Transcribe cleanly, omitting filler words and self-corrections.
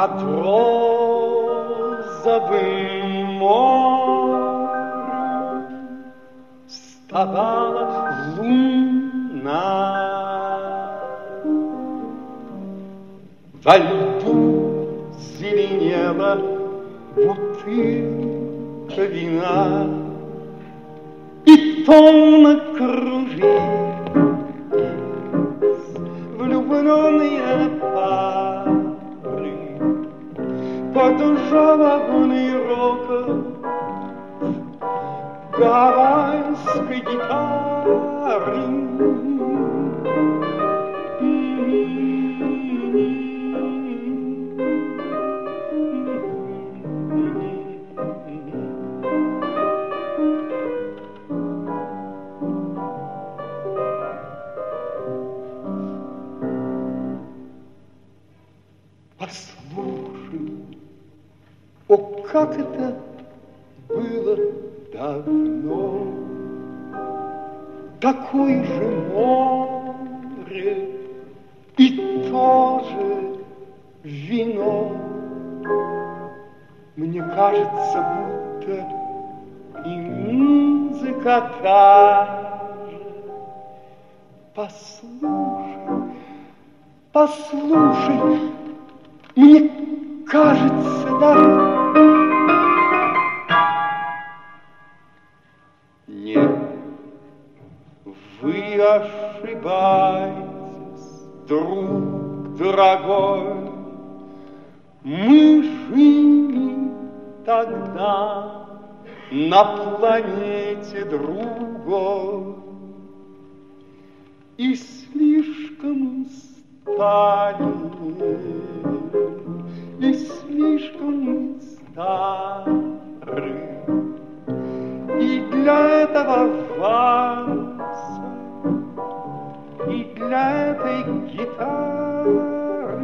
Над розовым морем вставала луна. Во льду зеленела бутылка вина, и томно кружит влюбленные пары под жалобный рокот гавайской гитары. Послушай, о, как это было давно, такое же море и тоже вино. Мне кажется, будто и музыка та же. Послушай, послушай, мне кажется даже... Нет, вы ошибаетесь, друг дорогой. Мы жили тогда на планете другой и слишком устали, и слишком стары, и для этого вальса, и для этой гитары.